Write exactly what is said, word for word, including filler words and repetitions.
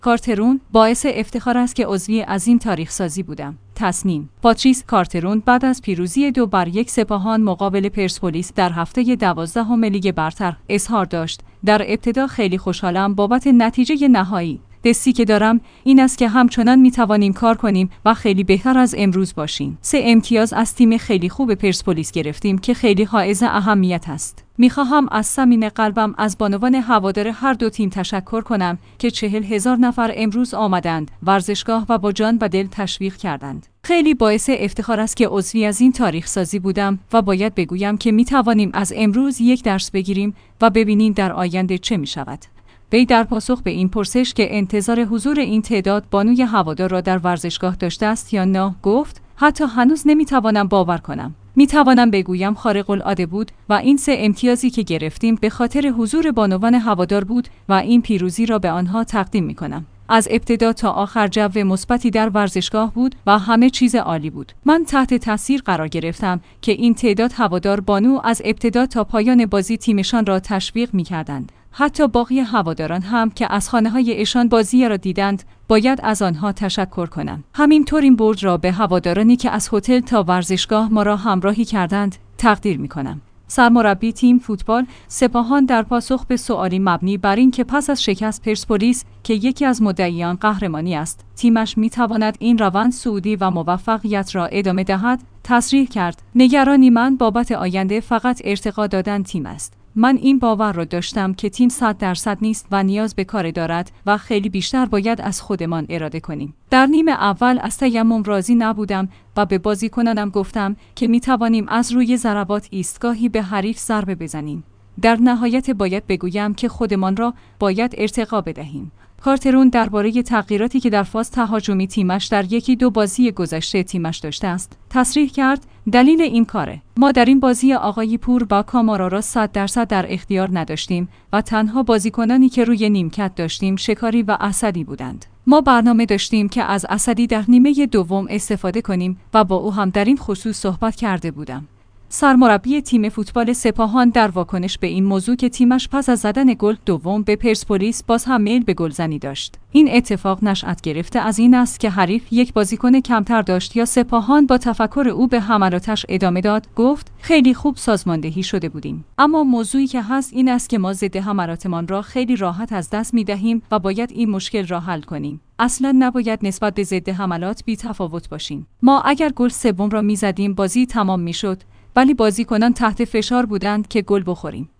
کارترون باعث افتخار است که عضوی از این تاریخ سازی بودم. تصمیم پاتریس کارترون بعد از پیروزی دو بر یک سپاهان مقابل پرسپولیس در هفته دوازدهم لیگ برتر اظهار داشت: در ابتدا خیلی خوشحالم بابت نتیجه نهایی. دستی که دارم این است که همچنان میتوانیم کار کنیم و خیلی بهتر از امروز باشیم. سه امتیاز از تیم خیلی خوب پرسپولیس گرفتیم که خیلی حائز اهمیت است. میخواهم از صمیم قلبم از بانوان هوادار هر دو تیم تشکر کنم که چهل هزار نفر امروز آمدند ورزشگاه و با جان و دل تشویق کردند. خیلی باعث افتخار است که عضوی از این تاریخ سازی بودم و باید بگویم که میتوانیم از امروز یک درس بگیریم و ببینیم در آینده چه میشود. وی در پاسخ به این پرسش که انتظار حضور این تعداد بانوی هوادار را در ورزشگاه داشته است یا نه گفت: حتی هنوز نمیتوانم باور کنم. میتوانم بگویم خارق العاده بود و این سه امتیازی که گرفتیم به خاطر حضور بانوان هوادار بود و این پیروزی را به آنها تقدیم میکنم. از ابتدا تا آخر جو مثبتی در ورزشگاه بود و همه چیز عالی بود. من تحت تاثیر قرار گرفتم که این تعداد هوادار بانو از ابتدا تا پایان بازی تیمشان را تشویق میکردند. حتی باقی هواداران هم که از خانه‌های ایشان بازی را دیدند باید از آنها تشکر کنم. همینطور این برد را به هوادارانی که از هتل تا ورزشگاه ما را همراهی کردند تقدیر می‌کنم. سرمربی تیم فوتبال سپاهان در پاسخ به سوالی مبنی بر این که پس از شکست پرسپولیس که یکی از مدعیان قهرمانی است، تیمش می‌تواند این روند صعودی و موفقیت را ادامه دهد، تصریح کرد: نگرانی من بابت آینده فقط ارتقا دادن تیم است. من این باور را داشتم که تیم صد درصد نیست و نیاز به کار دارد و خیلی بیشتر باید از خودمان اراده کنیم. در نیمه اول از تیمم راضی نبودم و به بازیکنانم گفتم که می توانیم از روی ضربات ایستگاهی به حریف ضربه بزنیم. در نهایت باید بگویم که خودمان را باید ارتقا بدهیم. کارترون درباره تغییراتی که در فاز تهاجمی تیمش در یکی دو بازی گذشته تیمش داشته است تصریح کرد: دلیل این کاره. ما در این بازی آقای پور با کامارا را صد درصد در اختیار نداشتیم و تنها بازیکنانی که روی نیمکت داشتیم شکاری و اسدی بودند. ما برنامه داشتیم که از اسدی در نیمه دوم استفاده کنیم و با او هم در این خصوص صحبت کرده بودم. سرمربی تیم فوتبال سپاهان در واکنش به این موضوع که تیمش پس از زدن گل دوم به پرسپولیس باز هم میل به گلزنی داشت. این اتفاق نشأت گرفته از این است که حریف یک بازیکن کمتر داشت یا سپاهان با تفکر او به حملاتش ادامه داد. گفت: خیلی خوب سازماندهی شده بودیم، اما موضوعی که هست این است که ما ضد حملاتمان را خیلی راحت از دست می‌دهیم و باید این مشکل را حل کنیم. اصلا نباید نسبت به ضد حملات بی تفاوت باشیم. ما اگر گل سوم را می‌زدیم بازی تمام می‌شد، ولی بازیکنان تحت فشار بودند که گل بخوریم.